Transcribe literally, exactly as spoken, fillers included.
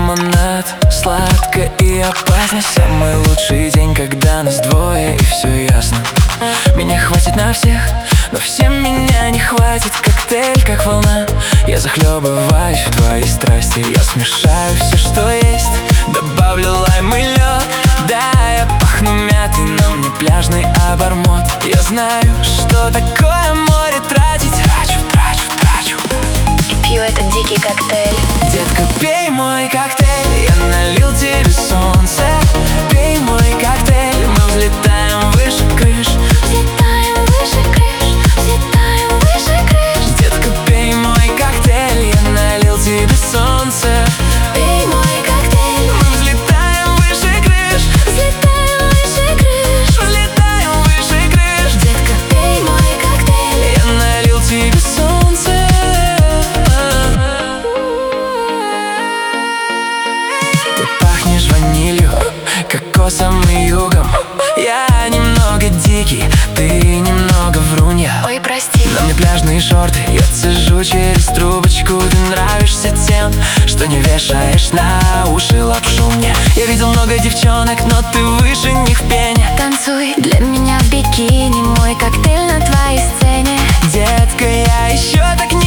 лимонад, сладко и опасно. Самый лучший день, когда нас двое и все ясно. Меня хватит на всех, но всем меня не хватит. Коктейль, как волна, я захлебываюсь в твоей страсти. Я смешаю все, что есть, добавлю лайм и лед. Да, я пахну мятой, но мне пляжный обормот. Я знаю, что такое море тратить. Трачу, трачу, трачу. И пью этот дикий коктейль. Детка, пей мой коктейль, я налил тебе солнце. Пей мой коктейль, мы взлетаем выше крыш. Взлетаем выше крыш, взлетаем выше крыш. Детка, пей мой коктейль, я налил тебе солнце. Пей мой коктейль, мы взлетаем выше крыш. взлетаем выше крыш. Взлетаем выше крыш. Детка, пей мой коктейль, я налил тебе солнце. Ты пахнешь ванилью, кокосом и югом. Я немного дикий, ты немного врунья. ой, прости. На мне пляжные шорты, я цежу через трубочку. Ты нравишься тем, что не вешаешь на уши лапшу мне. Я видел много девчонок, но ты выше них в пене. Танцуй для меня в бикини, мой коктейль на твоей сцене. Детка, я еще так